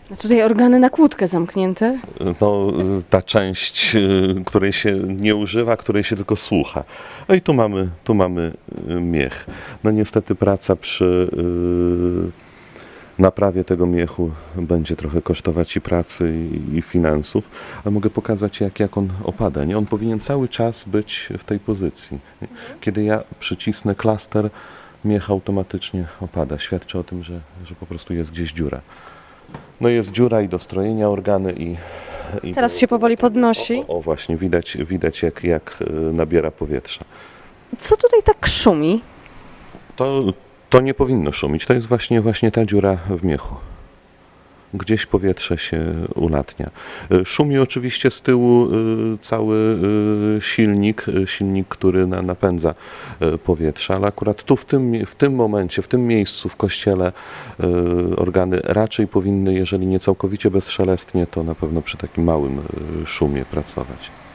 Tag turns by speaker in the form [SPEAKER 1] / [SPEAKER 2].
[SPEAKER 1] A tutaj organy na kłódkę zamknięte.
[SPEAKER 2] No, ta część, której się nie używa, której się tylko słucha. No i tu mamy miech. No niestety praca przy naprawie tego miechu będzie trochę kosztować i pracy, i finansów, ale mogę pokazać, jak on opada. Nie? On powinien cały czas być w tej pozycji. Nie? Kiedy ja przycisnę klaster, miech automatycznie opada. Świadczy o tym, że po prostu jest gdzieś dziura. No jest dziura i do strojenia organy i
[SPEAKER 1] Teraz się powoli podnosi.
[SPEAKER 2] O właśnie, widać jak nabiera powietrza.
[SPEAKER 1] Co tutaj tak szumi?
[SPEAKER 2] To nie powinno szumić, to jest właśnie ta dziura w miechu. Gdzieś powietrze się ulatnia. Szumi oczywiście z tyłu cały silnik, który napędza powietrze, ale akurat tu w tym momencie, w tym miejscu w kościele organy raczej powinny, jeżeli nie całkowicie bezszelestnie, to na pewno przy takim małym szumie pracować.